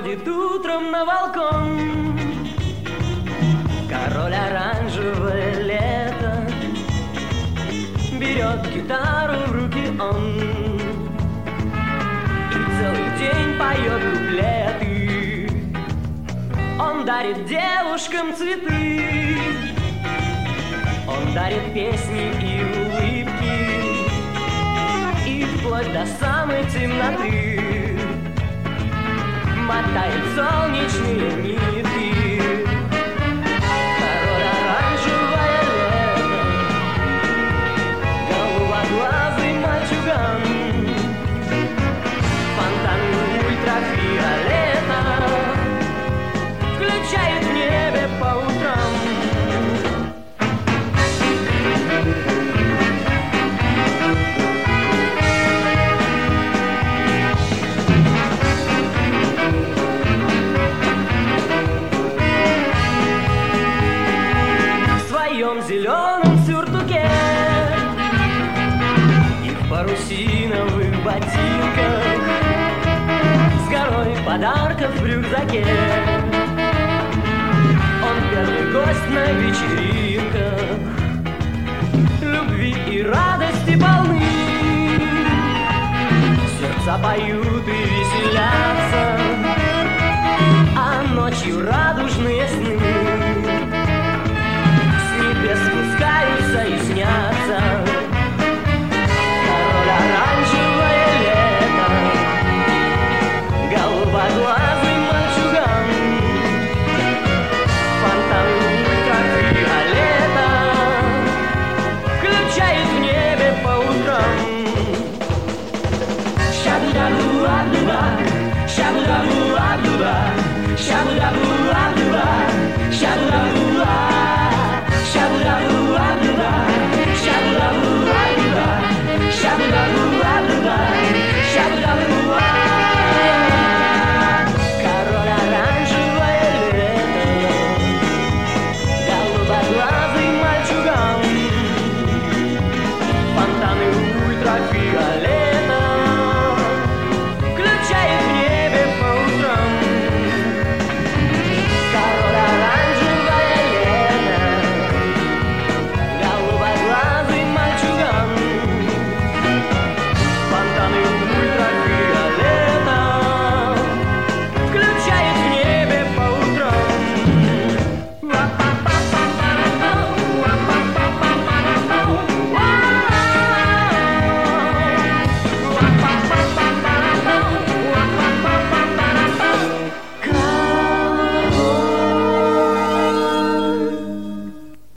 выходит утром на балкон. Король оранжевое лето, берет гитару в руки он и целый день поет куплеты. Он дарит девушкам цветы, он дарит песни и улыбки, и вплоть до самой темноты мотает солнечные нитки. Король оранжевое лето, голубоглазый мальчуган, фонтаны ультрафиолета включает в небе по утрам. В своем зеленом сюртуке и в парусиновых ботинках, с горой подарков в рюкзаке, он первый гость на вечеринках. Любви и радости полны, сердца поют и веселятся,